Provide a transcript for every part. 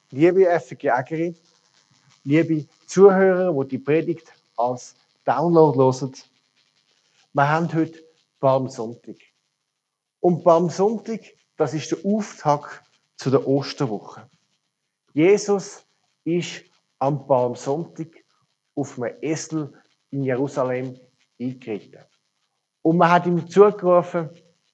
Liebe FG Ägeri, liebe Zuhörer, die die Predigt als Download hören, wir haben heute Palmsonntag. Und Palmsonntag, das ist der Auftakt zu der Osterwoche. Jesus ist am Palmsonntag auf einem Esel in Jerusalem eingeritten. Und man hat ihm zugerufen,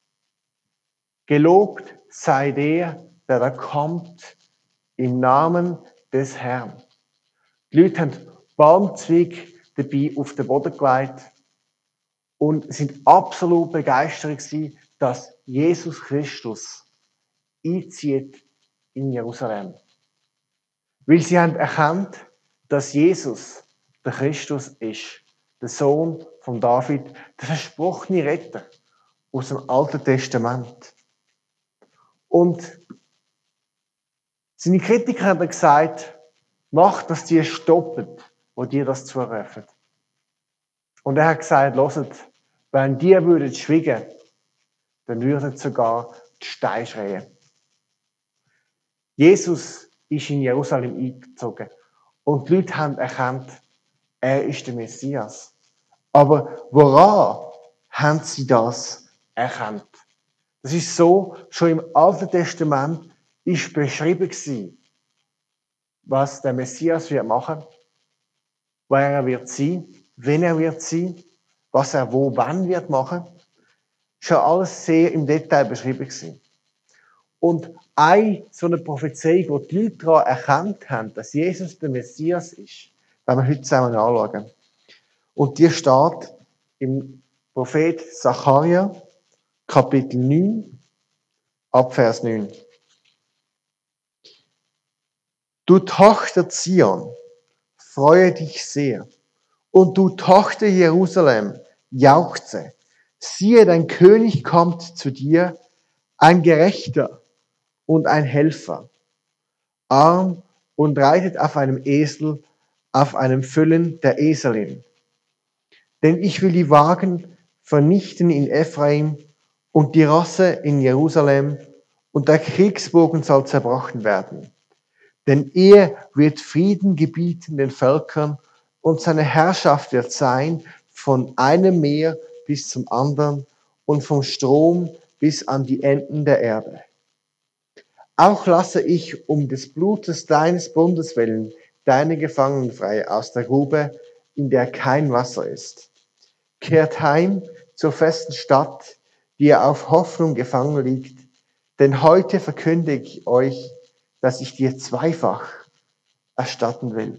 gelobt sei der da kommt im Namen des Herrn. Die Leute haben Palmzweig dabei auf den Boden gelegt und sind absolut begeistert gewesen, dass Jesus Christus einzieht in Jerusalem. Weil sie haben erkannt, dass Jesus der Christus ist, der Sohn von David, der versprochene Retter aus dem Alten Testament. Und seine Kritiker haben gesagt, macht, dass die stoppen, wo dir das zurufen. Und er hat gesagt, hört, wenn die würden schweigen, dann würden sogar die Steine schreien. Jesus ist in Jerusalem eingezogen und die Leute haben erkannt, er ist der Messias. Aber woran haben sie das erkannt? Das ist so, schon im Alten Testament ist beschrieben gewesen, was der Messias wird machen, wer er wird sein, wenn er wird sein, was er wo, wann wird machen. Schon alles sehr im Detail beschrieben gewesen. Und eine so eine Prophezeiung, wo die Leute daran erkannt haben, dass Jesus der Messias ist, werden wir heute zusammen anschauen. Und die steht im Prophet Sacharja, Kapitel 9, ab Vers 9. Du Tochter Zion, freue dich sehr. Und du Tochter Jerusalem, jauchze. Siehe, dein König kommt zu dir, ein Gerechter und ein Helfer, arm und reitet auf einem Esel, auf einem Füllen der Eselin. Denn ich will die Wagen vernichten in Ephraim und die Rosse in Jerusalem, und der Kriegsbogen soll zerbrochen werden. Denn er wird Frieden gebieten den Völkern, und seine Herrschaft wird sein von einem Meer bis zum anderen und vom Strom bis an die Enden der Erde. Auch lasse ich um des Blutes deines Bundes willen deine Gefangenen frei aus der Grube, in der kein Wasser ist. Kehrt heim zur festen Stadt, die ihr auf Hoffnung gefangen liegt, denn heute verkündige ich euch, dass ich dir zweifach erstatten will.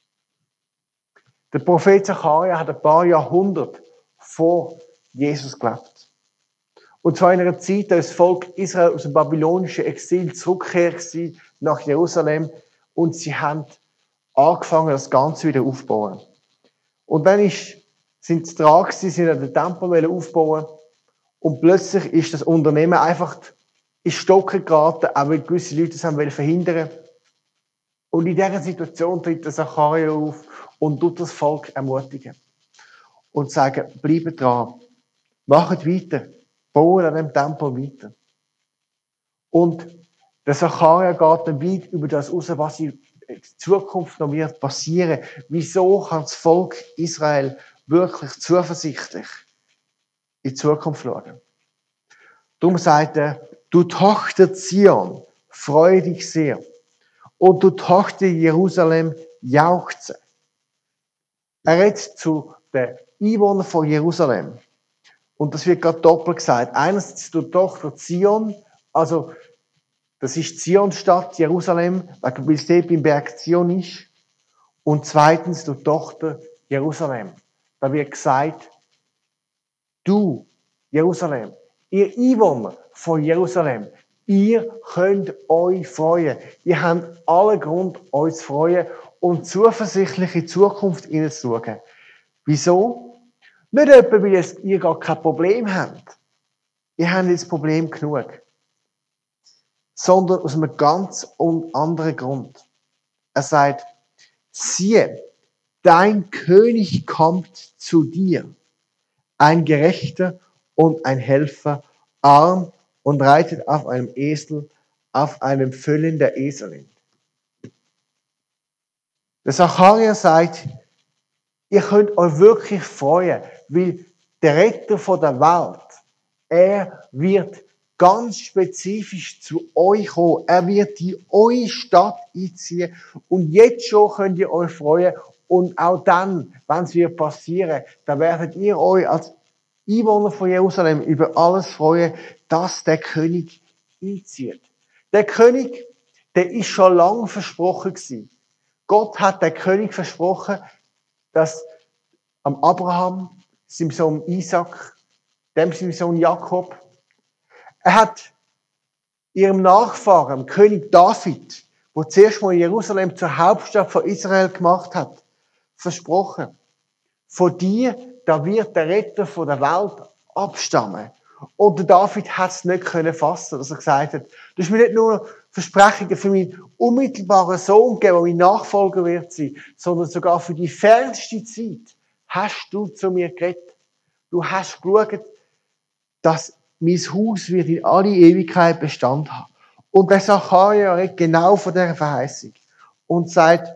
Der Prophet Sacharja hat ein paar Jahrhunderte vor Jesus gelebt. Und zwar in einer Zeit, da das Volk Israel aus dem babylonischen Exil zurückgekehrt war nach Jerusalem und sie haben angefangen, das Ganze wieder aufzubauen. Und dann sind sie dran gewesen, sie wollten den Tempel aufbauen und plötzlich ist das Unternehmen einfach in Stocken geraten, auch weil gewisse Leute das haben verhindern. Und in dieser Situation tritt der Sacharja auf und tut das Volk ermutigen. Und sagen, bleibt dran, macht weiter, baut an dem Tempel weiter. Und der Sacharja geht dann weit über das raus, was in Zukunft noch wird passieren. Wieso kann das Volk Israel wirklich zuversichtlich in die Zukunft schauen? Darum sagt er, du Tochter Zion, freue dich sehr. Und du Tochter Jerusalem, jauchze. Er redet zu den Einwohnern von Jerusalem. Und das wird gerade doppelt gesagt. Einerseits du Tochter Zion, also das ist Zionstadt, Jerusalem, weil es dort beim Berg Zion ist. Und zweitens du Tochter Jerusalem. Da wird gesagt, du Jerusalem, ihr Einwohner von Jerusalem, ihr könnt euch freuen. Ihr habt allen Grund, euch zu freuen und zuversichtlich in die Zukunft hineinzuschauen. Wieso? Nicht etwa, weil ihr gar kein Problem habt. Ihr habt jetzt Problem genug. Sondern aus einem ganz anderen Grund. Er sagt, siehe, dein König kommt zu dir. Ein Gerechter und ein Helfer, arm und reitet auf einem Esel, auf einem Füllen der Eselin. Der Zacharia sagt, ihr könnt euch wirklich freuen, weil der Retter von der Welt, er wird ganz spezifisch zu euch kommen. Er wird in eure Stadt einziehen. Und jetzt schon könnt ihr euch freuen. Und auch dann, wenn es wird passieren, dann werdet ihr euch als Einwohner von Jerusalem über alles freuen, dass der König einzieht. Der König, der ist schon lange versprochen gewesen. Gott hat der König versprochen, dass am Abraham, seinem Sohn Isaac, seinem Sohn Jakob, er hat ihrem Nachfahren, dem König David, der zuerst mal Jerusalem zur Hauptstadt von Israel gemacht hat, versprochen, von dir, da wird der Retter von der Welt abstammen. Und der David hat es nicht fassen, dass er gesagt hat, du hast mir nicht nur Versprechungen für meinen unmittelbaren Sohn gegeben, der mein Nachfolger wird sein, sondern sogar für die fernste Zeit hast du zu mir geredet. Du hast geschaut, dass mein Haus wird in alle Ewigkeit Bestand haben. Und der Zacharia redet genau von dieser Verheißung und sagt,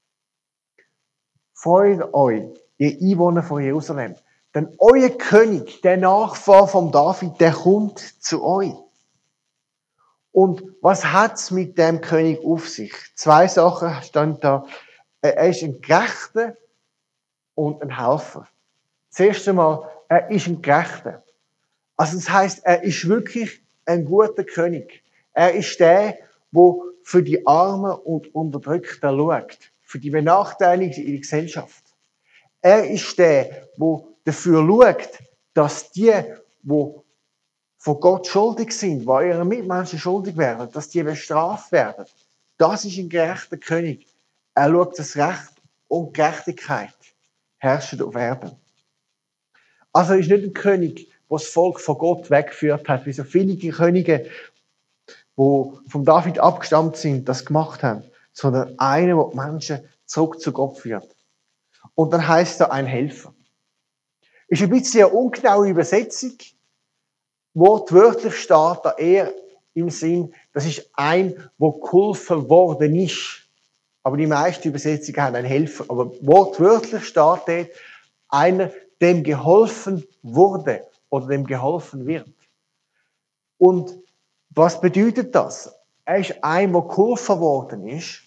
freut euch, ihr Einwohner von Jerusalem, denn euer König, der Nachfahr von David, der kommt zu euch. Und was hat's mit dem König auf sich? 2 Sachen stehen da. Er ist ein Gerechter und ein Helfer. Das erste Mal, er ist ein Gerechter. Also das heisst, er ist wirklich ein guter König. Er ist der, der für die Armen und Unterdrückten schaut. Für die Benachteiligten in der Gesellschaft. Er ist der, der dafür schaut, dass die von Gott schuldig sind, die ihren Mitmenschen schuldig werden, dass die bestraft werden. Das ist ein gerechter König. Er schaut, dass Recht und Gerechtigkeit herrschen auf Erden. Also er ist nicht ein König, der das Volk von Gott weggeführt hat, wie so viele Könige, die von David abgestammt sind, das gemacht haben, sondern einer, der die Menschen zurück zu Gott führt. Und dann heißt er ein Helfer. Ist ein bisschen eine ungenaue Übersetzung. Wortwörtlich steht da eher im Sinn, das ist ein, der geholfen worden ist. Aber die meisten Übersetzungen haben einen Helfer. Aber wortwörtlich steht dort einer, dem geholfen wurde oder dem geholfen wird. Und was bedeutet das? Er ist ein, der geholfen worden ist.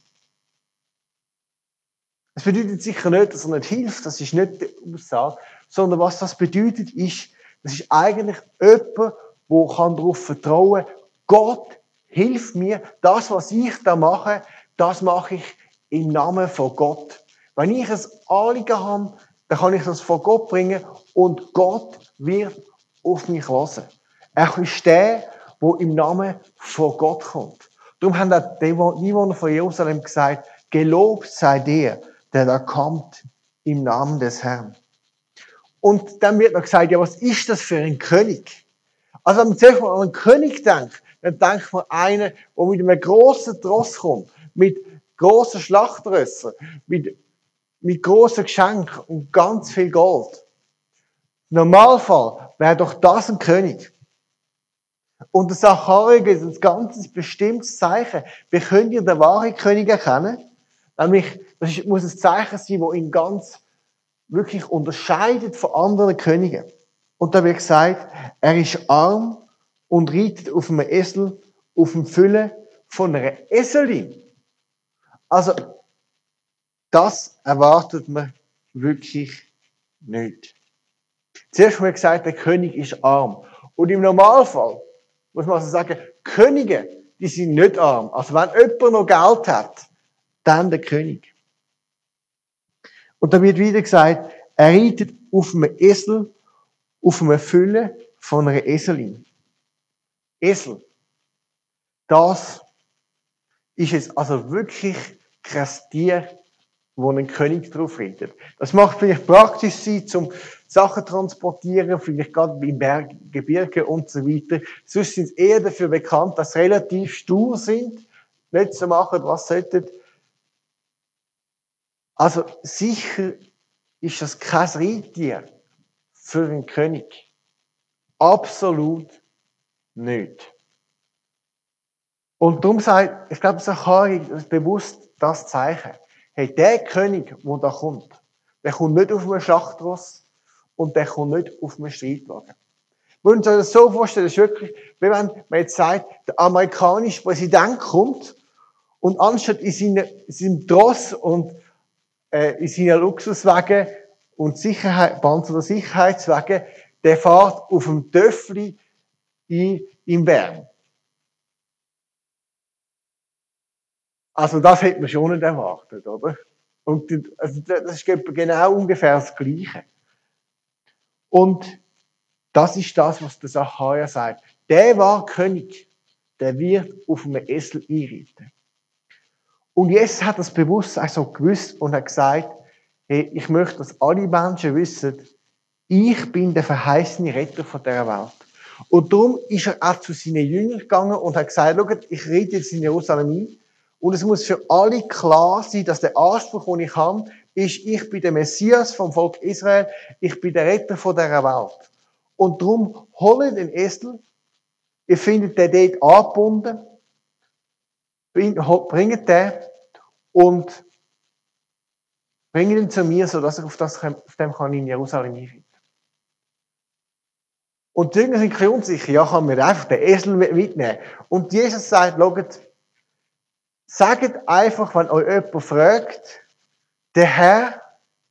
Es bedeutet sicher nicht, dass er nicht hilft, das ist nicht die Aussage, sondern was das bedeutet ist, das ist eigentlich jemand, der darauf vertrauen kann, Gott hilft mir, das, was ich da mache, das mache ich im Namen von Gott. Wenn ich ein Anliegen habe, dann kann ich das vor Gott bringen und Gott wird auf mich hören. Er ist der, der im Namen von Gott kommt. Darum haben auch die Einwohner von Jerusalem gesagt, gelobt sei der da kommt im Namen des Herrn. Und dann wird noch gesagt, ja, was ist das für ein König? Also wenn man zuerst mal an einen König denkt, dann denkt man einen, der mit einem grossen Tross kommt, mit grossen Schlachtrössern, mit grossen Geschenken und ganz viel Gold. Im Normalfall wäre doch das ein König. Und der Zacharia gibt ein ganz bestimmtes Zeichen. Wie könnt ihr den wahren König erkennen? Nämlich, muss ein Zeichen sein, das ihn ganz wirklich unterscheidet von anderen Königen. Und da wird gesagt, er ist arm und reitet auf einem Esel, auf dem Fülle von einer Eselin. Also, das erwartet man wirklich nicht. Zuerst mal gesagt, der König ist arm. Und im Normalfall muss man also sagen, Könige, die sind nicht arm. Also wenn jemand noch Geld hat, dann der König. Und da wird wieder gesagt, er reitet auf einem Esel, auf einem Fülle von einer Eselin. Esel. Das ist jetzt also wirklich kein Tier, wo ein König drauf reitet. Das macht vielleicht praktisch sein, zum Sachen transportieren, vielleicht gerade im Gebirge und so weiter. Sonst sind sie eher dafür bekannt, dass sie relativ stur sind, nicht so machen, was sie sollten. Also sicher ist das kein Reittier für einen König. Absolut nicht. Und darum sagt, ich glaube, Zacharia ist bewusst das Zeichen. hey, der König, der kommt nicht auf einem Schlachtross und der kommt nicht auf einem Streitwagen. Wir müssen uns das so vorstellen, das ist wirklich, wie wenn man jetzt sagt, der amerikanische Präsident kommt und anstatt in seinem Tross und in seinen Luxuswagen und Panzer- Sicherheitswagen, der fährt auf dem Töffli in Bern. Also das hätte man schon nicht erwartet, oder? Und also das ist genau ungefähr das Gleiche. Und das ist das, was der Sacharja sagt. Der war König, der wird auf einem Esel einreiten. Und Jesus hat das bewusst also gewusst und hat gesagt, hey, ich möchte, dass alle Menschen wissen, ich bin der verheißene Retter von dieser Welt. Und darum ist er auch zu seinen Jüngern gegangen und hat gesagt, schaut, ich rede jetzt in Jerusalem ein. Und es muss für alle klar sein, dass der Anspruch, den ich habe, ist, ich bin der Messias vom Volk Israel, ich bin der Retter von dieser Welt. Und darum holt den Esel, ihr findet den dort angebunden, bringt den und bringt ihn zu mir, sodass ich auf dem kann in Jerusalem einreiten. Und die Jünger sind ein bisschen unsicher, ja, kann man einfach den Esel mitnehmen. Und Jesus sagt, schaut, sagt einfach, wenn euch jemand fragt, der Herr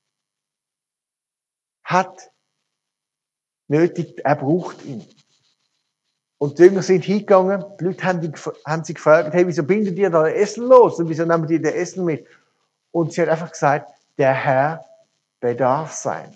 hat nötig, er braucht ihn. Und die Jünger sind hingegangen, die Leute haben sie gefragt, hey, wieso bindet ihr da den Esel los? Und wieso nehmt ihr den Esel mit? Und sie hat einfach gesagt, der Herr bedarf sein.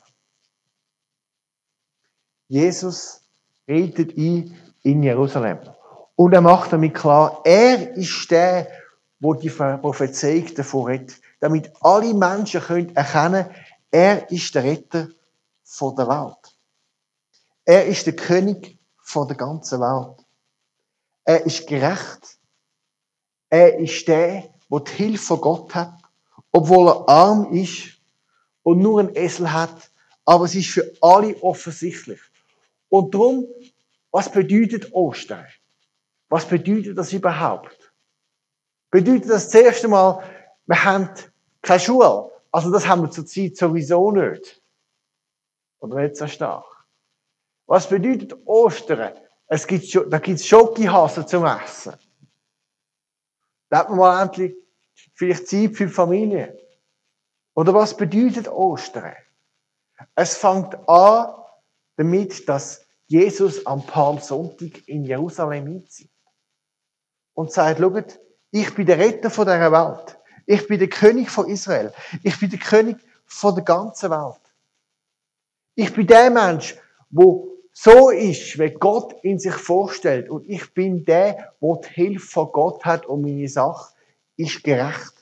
Jesus redet ein in Jerusalem. Und er macht damit klar, er ist der, wo die Prophezeiung davon redet. Damit alle Menschen können erkennen, er ist der Retter von der Welt. Er ist der König von der ganzen Welt. Er ist gerecht. Er ist der, der die Hilfe von Gott hat, obwohl er arm ist und nur einen Esel hat. Aber es ist für alle offensichtlich. Und darum, was bedeutet Ostern? Was bedeutet das überhaupt? Bedeutet das zuerst einmal, wir haben keine Schule? Also das haben wir zurzeit sowieso nicht. Oder nicht so stark. Was bedeutet Ostern? Da gibt es Schokihasen zum Essen. Da hat man mal endlich vielleicht Zeit für die Familie. Oder was bedeutet Ostern? Es fängt an damit, dass Jesus am Palmsonntag in Jerusalem einzieht. Und sagt, schaut, ich bin der Retter von dieser Welt. Ich bin der König von Israel. Ich bin der König von der ganzen Welt. Ich bin der Mensch, wo so ist, wie Gott in sich vorstellt. Und ich bin der, der die Hilfe von Gott hat und meine Sache ist gerecht.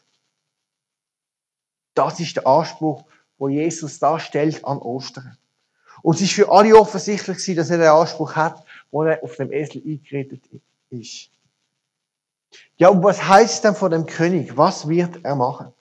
Das ist der Anspruch, wo Jesus da stellt an Ostern. Und es ist für alle offensichtlich, dass er den Anspruch hat, wo er auf dem Esel eingeredet ist. Ja, und was heißt denn von dem König? Was wird er machen?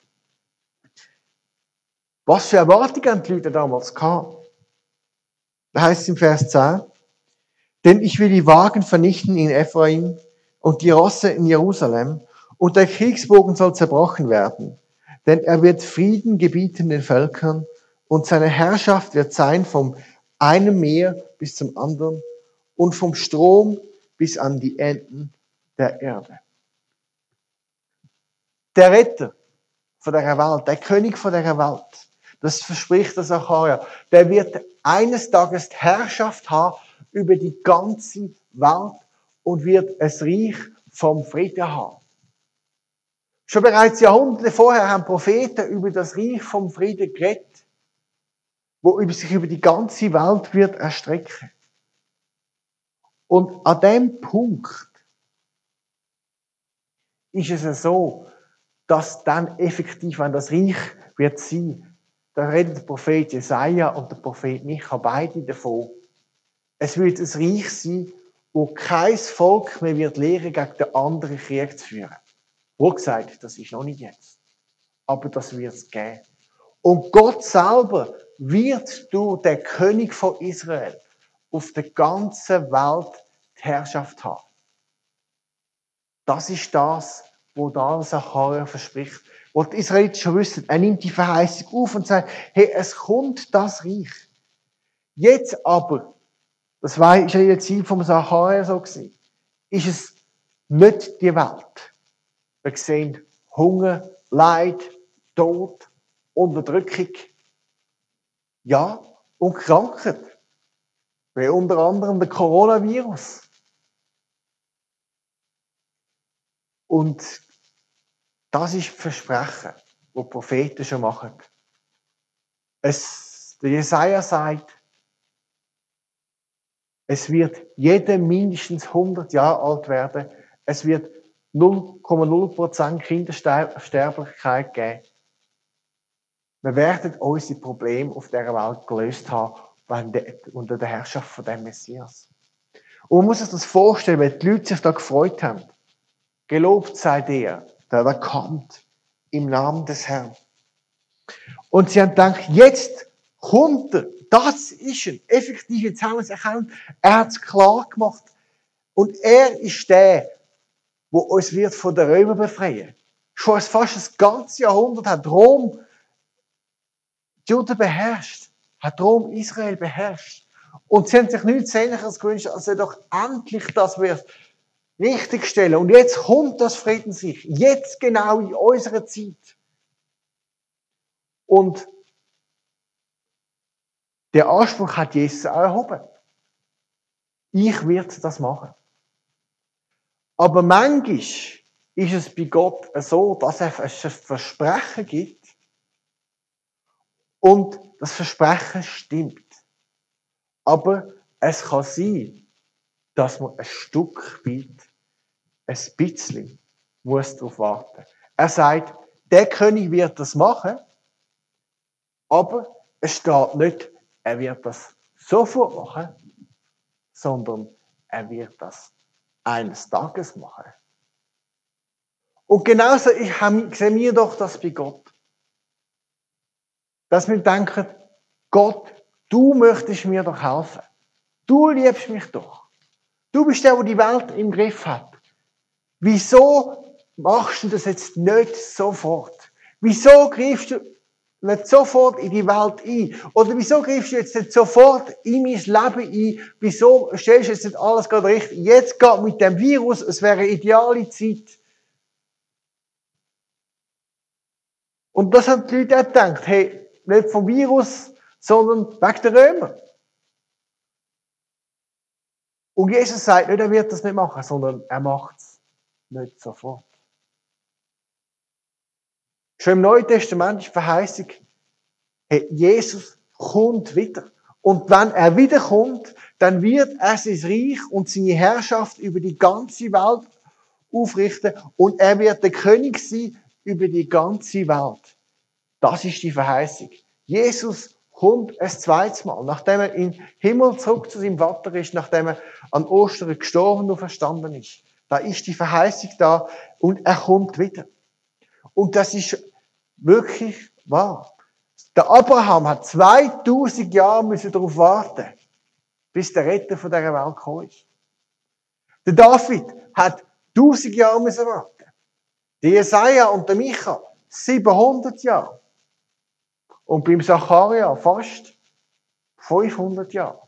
Was für Erwartungen haben die Leute damals gehabt? Da heißt es im Vers 10, denn ich will die Wagen vernichten in Ephraim und die Rosse in Jerusalem und der Kriegsbogen soll zerbrochen werden. Denn er wird Frieden gebieten den Völkern und seine Herrschaft wird sein vom einen Meer bis zum anderen und vom Strom bis an die Enden der Erde. Der Retter von dieser Welt, der König von dieser Welt, das verspricht der Sacharja, der wird eines Tages die Herrschaft haben über die ganze Welt und wird ein Reich vom Frieden haben. Schon bereits Jahrhunderte vorher haben Propheten über das Reich vom Frieden geredet, wo sich über die ganze Welt wird erstrecken. Und an dem Punkt ist es so, dass dann effektiv, wenn das Reich wird sein, da redet der Prophet Jesaja und der Prophet Micha beide davon. Es wird ein Reich sein, wo kein Volk mehr wird lehren, gegen den anderen Krieg zu führen. Wohl gesagt, das ist noch nicht jetzt. Aber das wird es geben. Und Gott selber wird durch den König von Israel auf der ganzen Welt die Herrschaft haben. Das ist das, wo da Sacharja verspricht. Wo die Israeliten schon wissen, er nimmt die Verheißung auf und sagt, hey, es kommt das Reich. Jetzt aber, das war ja in der Zeit vom Sacharja so gewesen, ist es nicht die Welt. Wir sehen Hunger, Leid, Tod, Unterdrückung, ja, und Krankheit. Wie unter anderem der Coronavirus. Und das ist das Versprechen, das die Propheten schon machen. Der Jesaja sagt, es wird jeder mindestens 100 Jahre alt werden. Es wird 0,0% Kindersterblichkeit geben. Wir werden unsere Probleme auf dieser Welt gelöst haben unter der Herrschaft von dem Messias. Und man muss sich das vorstellen, wenn die Leute sich da gefreut haben. Gelobt sei der kommt im Namen des Herrn. Und sie haben gedacht, jetzt kommt er, das ist er. Effektiv, jetzt haben wir es erkannt, er hat es klar gemacht. Und er ist der, der uns wird von den Römern befreien. Schon fast das ganze Jahrhundert hat Rom die Juden beherrscht, hat Rom Israel beherrscht. Und sie haben sich nichts Sehnlicheres gewünscht, als er doch endlich das wird richtigstellen. Und jetzt kommt das Friedensreich. Jetzt genau in unserer Zeit. Und der Anspruch hat Jesus auch erhoben. Ich werde das machen. Aber manchmal ist es bei Gott so, dass er ein Versprechen gibt und das Versprechen stimmt. Aber es kann sein, dass man ein Stück weit, ein bisschen, muss darauf warten. Er sagt, der König wird das machen, aber es steht nicht, er wird das sofort machen, sondern er wird das eines Tages machen. Und genauso sehen wir doch das bei Gott. Dass wir denken, Gott, du möchtest mir doch helfen. Du liebst mich doch. Du bist der, der die Welt im Griff hat. Wieso machst du das jetzt nicht sofort? Wieso greifst du nicht sofort in die Welt ein? Oder wieso greifst du jetzt nicht sofort in mein Leben ein? Wieso stellst du jetzt nicht alles gerade richtig? Jetzt geht mit dem Virus, es wäre eine ideale Zeit. Und das haben die Leute auch gedacht. Hey, nicht vom Virus, sondern wegen der Römer. Und Jesus sagt nicht, er wird das nicht machen, sondern er macht es nicht sofort. Schon im Neuen Testament ist die Verheißung, hey, Jesus kommt wieder. Und wenn er wiederkommt, dann wird er sein Reich und seine Herrschaft über die ganze Welt aufrichten und er wird der König sein über die ganze Welt. Das ist die Verheißung. Jesus kommt ein zweites Mal, nachdem er in den Himmel zurück zu seinem Vater ist, nachdem er an Ostern gestorben und verstanden ist. Da ist die Verheißung da und er kommt wieder. Und das ist wirklich wahr. Der Abraham hat 2000 Jahre darauf warten, bis der Retter von dieser Welt gekommen ist. Der David hat 1000 Jahre warten. Der Jesaja und der Micha 700 Jahre. Und beim Sacharja fast 500 Jahre.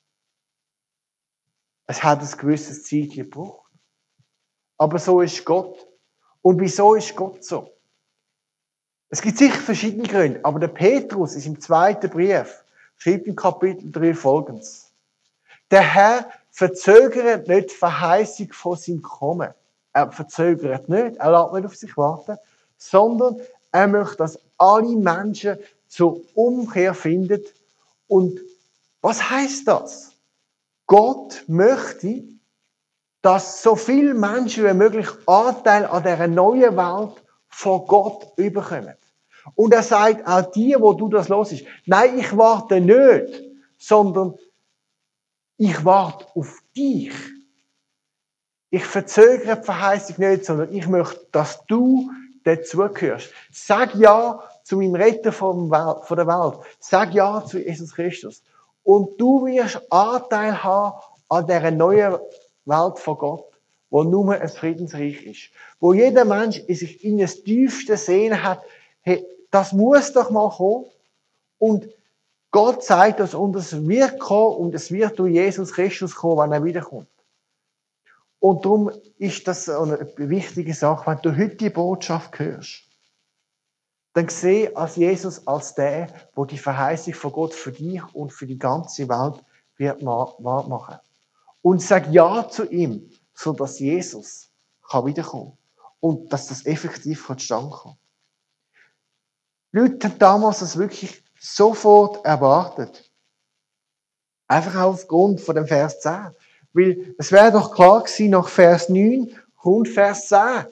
Es hat ein gewisses Zeit gebraucht. Aber so ist Gott. Und wieso ist Gott so? Es gibt sicher verschiedene Gründe, aber der Petrus ist im 2. Brief, schreibt im Kapitel 3 Folgendes. Der Herr verzögert nicht die Verheißung von seinem Kommen. Er verzögert nicht, er lässt nicht auf sich warten, sondern er möchte, dass alle Menschen zur Umkehr finden. Und was heißt das? Gott möchte, dass so viele Menschen wie möglich Anteil an dieser neuen Welt von Gott überkommen. Und er sagt auch dir, wo du das hörst, nein, ich warte nicht, sondern ich warte auf dich. Ich verzögere die Verheißung nicht, sondern ich möchte, dass du dazugehörst. Sag ja zu meinem Retter von der Welt. Sag ja zu Jesus Christus. Und du wirst Anteil haben an dieser neuen Welt von Gott. wo nur ein Friedensreich ist. Wo jeder Mensch in sich in das tiefste Sehnen hat, hey, das muss doch mal kommen. Und Gott sagt das und es wird kommen und es wird durch Jesus Christus kommen, wenn er wiederkommt. Und darum ist das eine wichtige Sache, wenn du heute die Botschaft hörst. Dann sehe als Jesus als der, der die Verheißung von Gott für dich und für die ganze Welt wird wahr machen. Und sag Ja zu ihm, sodass Jesus wiederkommen kann. Und dass das effektiv zustande kommt. Die Leute haben damals das wirklich sofort erwartet. Einfach aufgrund von dem Vers 10. Weil es wäre doch klar gewesen, nach Vers 9 kommt Vers 10.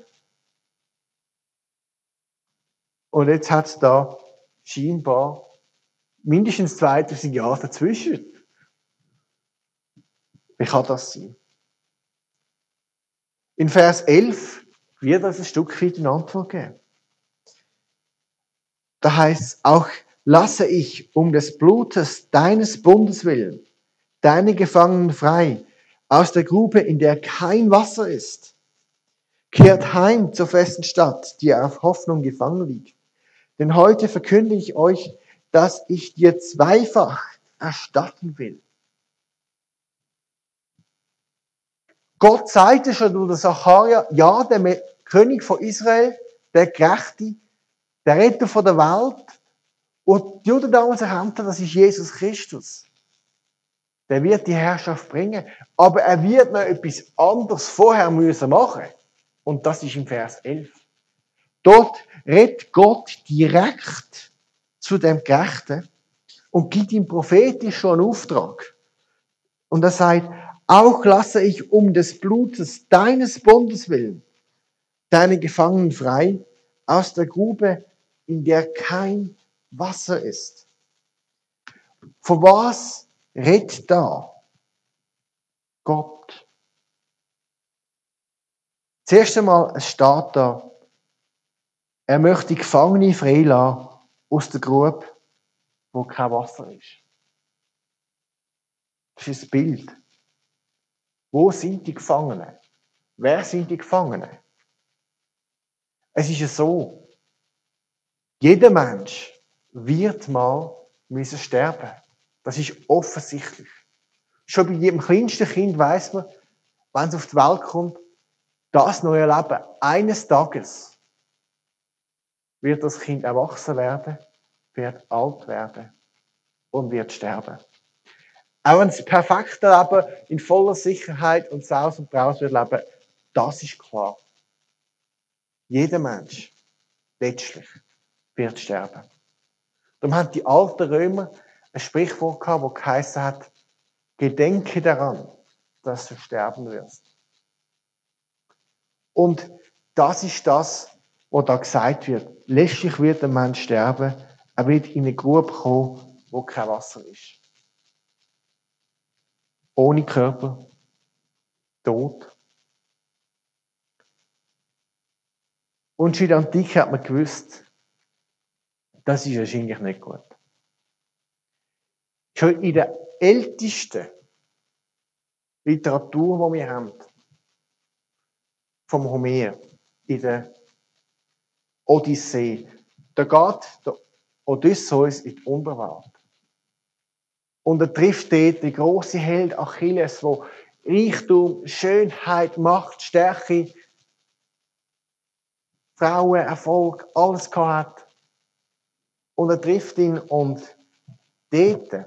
Und jetzt hat es da scheinbar mindestens 2000 Jahre dazwischen. Wie kann das sein? In Vers 11 wird das ein Stück weit eine Antwort geben. Da heißt es auch, lasse ich um des Blutes deines Bundes willen deine Gefangenen frei aus der Grube, in der kein Wasser ist. Kehrt heim zur festen Stadt, die auf Hoffnung gefangen liegt. Denn heute verkünde ich euch, dass ich dir zweifach erstatten will. Gott sagte schon durch Sacharja, ja, der König von Israel, der Gerechte, der Retter von der Welt, und die Juden damals erkannten, das ist Jesus Christus. Der wird die Herrschaft bringen, aber er wird noch etwas anderes vorher müssen machen. Und das ist im Vers 11. Dort redet Gott direkt zu dem Gerechten und gibt ihm prophetisch schon einen Auftrag. Und er sagt, auch lasse ich um des Blutes deines Bundes willen deine Gefangenen frei aus der Grube, in der kein Wasser ist. Von was redet da Gott? Zuerst einmal, es steht da, er möchte Gefangene freilassen aus der Grube, wo kein Wasser ist. Das ist ein Bild. Wo sind die Gefangenen? Wer sind die Gefangenen? Es ist ja so, jeder Mensch wird mal müssen sterben. Das ist offensichtlich. Schon bei jedem kleinsten Kind weiss man, wenn es auf die Welt kommt, das neue Leben, eines Tages wird das Kind erwachsen werden, wird alt werden und wird sterben. Auch wenn das perfekte Leben in voller Sicherheit und Saus und Braus wird leben, das ist klar. Jeder Mensch, letztlich, wird sterben. Darum haben die alten Römer ein Sprichwort gehabt, das geheißen hat, gedenke daran, dass du sterben wirst. Und das ist das, was da gesagt wird. Letztlich wird der Mensch sterben, er wird in eine Grube kommen, wo kein Wasser ist. Ohne Körper, tot. Und schon in der Antike hat man gewusst, das ist wahrscheinlich nicht gut. Schon in der ältesten Literatur, die wir haben, vom Homer, in der Odyssee, da geht der Odysseus in die Unterwelt. Und er trifft dort den grossen Held Achilles, der Reichtum, Schönheit, Macht, Stärke, Frauen, Erfolg, alles gehabt hat. Und er trifft ihn und dort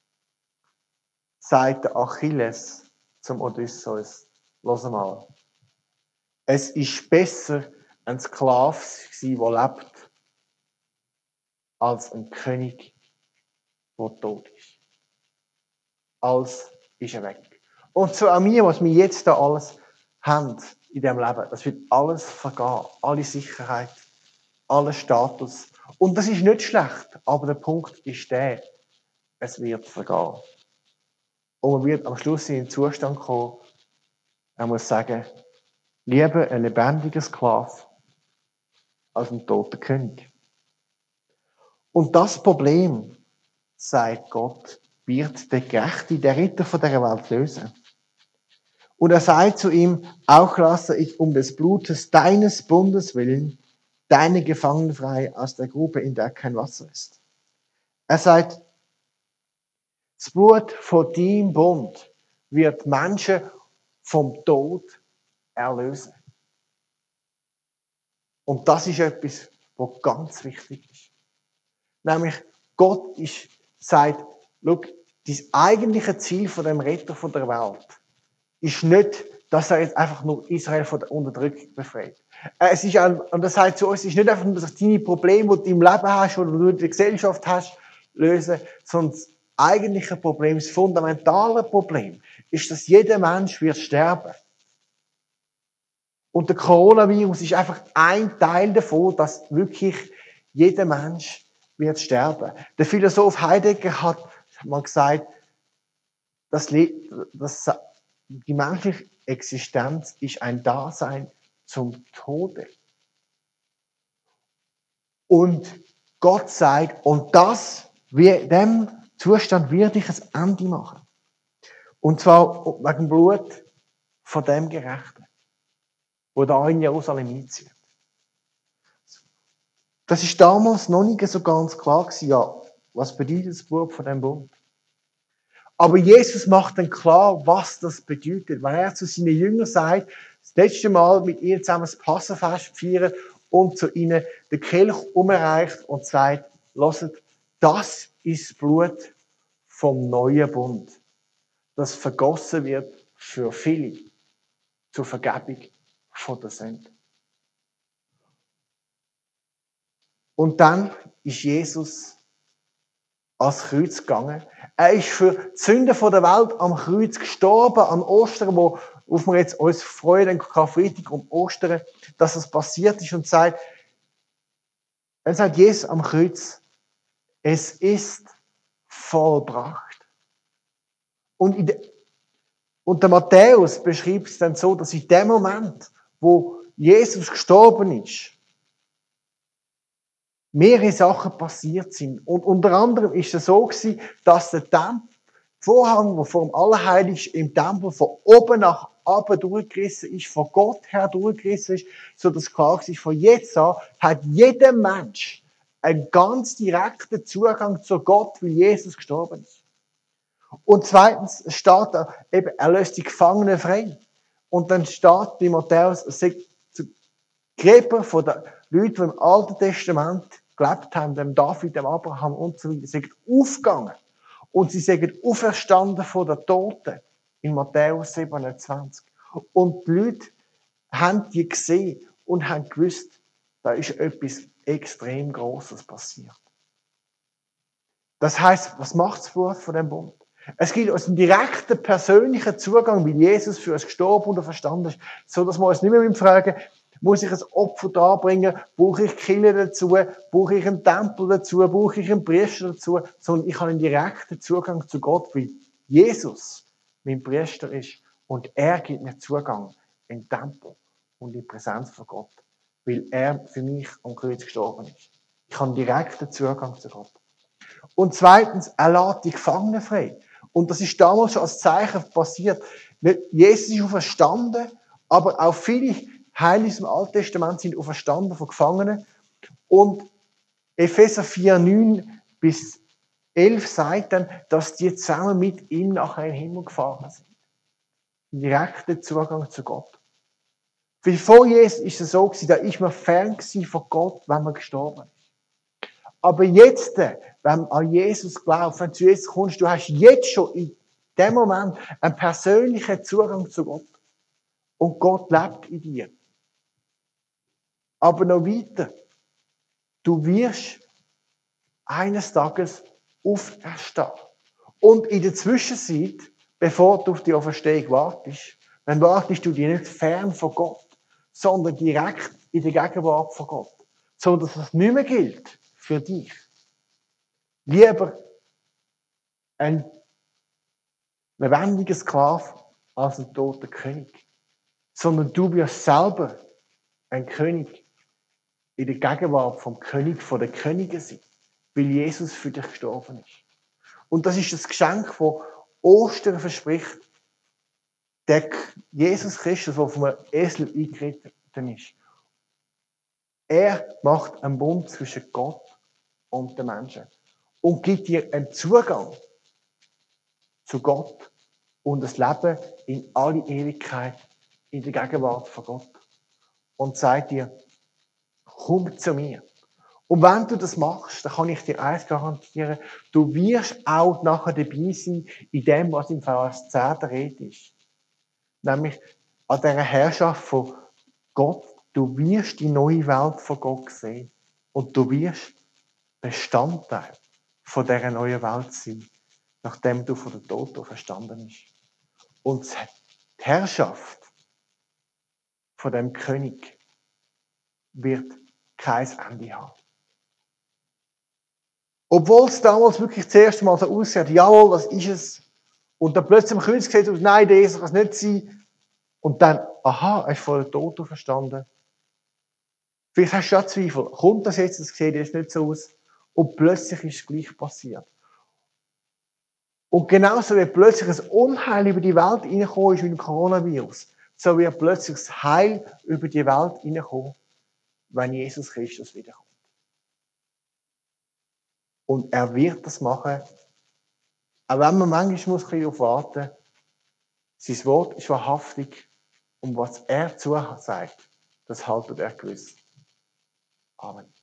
sagt der Achilles zum Odysseus, lass mal, es ist besser, ein Sklave zu sein, der lebt, als ein König, der tot ist. Alles ist er weg. Und so auch wir, was wir jetzt da alles haben in diesem Leben, das wird alles vergehen. Alle Sicherheit, aller Status. Und das ist nicht schlecht, aber der Punkt ist der, es wird vergehen. Und man wird am Schluss in den Zustand kommen, er muss sagen, lieber ein lebendiger Sklave als ein toter König. Und das Problem, sagt Gott, wird der Gerechte, der Ritter von dieser Welt lösen. Und er sagt zu ihm, auch lasse ich um des Blutes deines Bundes willen deine Gefangenen frei aus der Grube, in der kein Wasser ist. Er sagt, das Blut von deinem Bund wird Menschen vom Tod erlösen. Und das ist etwas, was ganz wichtig ist. Nämlich, Gott sagt, schau, das eigentliche Ziel von dem Retter von der Welt ist nicht, dass er jetzt einfach nur Israel von der Unterdrückung befreit. Es ist auch, und das sagt zu uns, es ist nicht einfach nur, dass deine Probleme, die du im Leben hast oder du in der Gesellschaft hast, lösen, sondern das eigentliche Problem, das fundamentale Problem, ist, dass jeder Mensch wird sterben. Und der Coronavirus ist einfach ein Teil davon, dass wirklich jeder Mensch wird sterben. Der Philosoph Heidegger hat mal gesagt, dass die menschliche Existenz ist ein Dasein zum Tode. Und Gott sagt, und dem Zustand werde ich ein Ende machen. Und zwar wegen dem Blut von dem Gerechten, der da in Jerusalem einzieht. Das ist damals noch nicht so ganz klar gewesen, ja, was bedeutet das Blut von dem Bund? Aber Jesus macht dann klar, was das bedeutet. Wenn er zu seinen Jüngern sagt, das letzte Mal mit ihnen zusammen das Passafest feiern und zu ihnen den Kelch umreicht und sagt, hört, das ist das Blut vom neuen Bund, das vergossen wird für viele zur Vergebung von der Sünde. Und dann ist Jesus ans Kreuz gegangen. Er ist für die Sünden der Welt am Kreuz gestorben, an Ostern, worauf wir jetzt uns freuen, an Karfreitag und Ostern, dass das passiert ist und sagt, er sagt Jesus am Kreuz, es ist vollbracht. Und der Matthäus beschreibt es dann so, dass in dem Moment, wo Jesus gestorben ist, mehrere Sachen passiert sind. Und unter anderem ist es so gewesen, dass der Vorhang, der vor dem Allerheiligsten im Tempel von oben nach unten durchgerissen ist, von Gott her durchgerissen ist, so dass klar ist, von jetzt an hat jeder Mensch einen ganz direkten Zugang zu Gott, weil Jesus gestorben ist. Und zweitens steht da eben, er löst die Gefangenen frei. Und dann steht bei Matthäus, Gräber von den Leuten, die im Alten Testament gelebt haben, dem David, dem Abraham und so weiter, sind aufgegangen. Und sie sind auferstanden von den Toten in Matthäus 27. Und die Leute haben die gesehen und haben gewusst, da ist etwas extrem Grosses passiert. Das heisst, was macht das Blut von dem Bund? Es gibt uns einen direkten persönlichen Zugang, wie Jesus für uns gestorben und verstanden ist, so dass wir uns nicht mehr fragen, muss ich ein Opfer darbringen, brauche ich Kille dazu, brauche ich einen Tempel dazu, brauche ich einen Priester dazu, sondern ich habe einen direkten Zugang zu Gott, weil Jesus mein Priester ist und er gibt mir Zugang in den Tempel und in die Präsenz von Gott, weil er für mich am Kreuz gestorben ist. Ich habe einen direkten Zugang zu Gott. Und zweitens, er lässt die Gefangenen frei. Und das ist damals schon als Zeichen passiert. Jesus ist auferstanden, aber auch viele Heilige im Alten Testament sind auferstanden von Gefangenen. Und Epheser 4, 9 bis 11 sagt dann, dass die zusammen mit ihm nachher in den Himmel gefahren sind. Direkter Zugang zu Gott. Weil vor Jesus ist es so gewesen, da ist man fern von Gott, wenn man gestorben ist. Aber jetzt, wenn du an Jesus glaubst, wenn du zu Jesus kommst, du hast jetzt schon in dem Moment einen persönlichen Zugang zu Gott. Und Gott lebt in dir. Aber noch weiter. Du wirst eines Tages auferstehen. Und in der Zwischenzeit, bevor du auf die Auferstehung wartest, dann wartest du dich nicht fern von Gott, sondern direkt in der Gegenwart von Gott. So dass es nicht mehr gilt für dich. Lieber ein lebendiger Sklave als ein toter König. Sondern du wirst selber ein König in der Gegenwart vom König, von den Königen sein, weil Jesus für dich gestorben ist. Und das ist das Geschenk, das Ostern verspricht. der Jesus Christus, der vom Esel eingeritten ist, er macht einen Bund zwischen Gott und den Menschen und gibt dir einen Zugang zu Gott und das Leben in alle Ewigkeit in der Gegenwart von Gott. Und sagt dir, komm zu mir. Und wenn du das machst, dann kann ich dir eins garantieren, du wirst auch nachher dabei sein in dem, was im Vers 10 der Rede ist. Nämlich an dieser Herrschaft von Gott. Du wirst die neue Welt von Gott sehen. Und du wirst Bestandteil von dieser neuen Welt sein, nachdem du von der Toten verstanden bist. Und die Herrschaft von dem König wird kein Ende haben. Obwohl es damals wirklich das erste Mal so aussieht, jawohl, das ist es. Und dann plötzlich am Kreuz sieht es aus, nein, das kann es nicht sein. Und dann, aha, er ist von der Toten verstanden. Vielleicht hast du ja Zweifel. Kommt das jetzt, das sieht jetzt nicht so aus. Und plötzlich ist es gleich passiert. Und genauso wie plötzlich ein Unheil über die Welt reingekommen ist mit dem Coronavirus, so wird plötzlich das Heil über die Welt reinkommen, wenn Jesus Christus wiederkommt. Und er wird das machen, auch wenn man manchmal muss ein bisschen darauf warten muss. Sein Wort ist wahrhaftig und was er zusagt, das haltet er gewiss. Amen.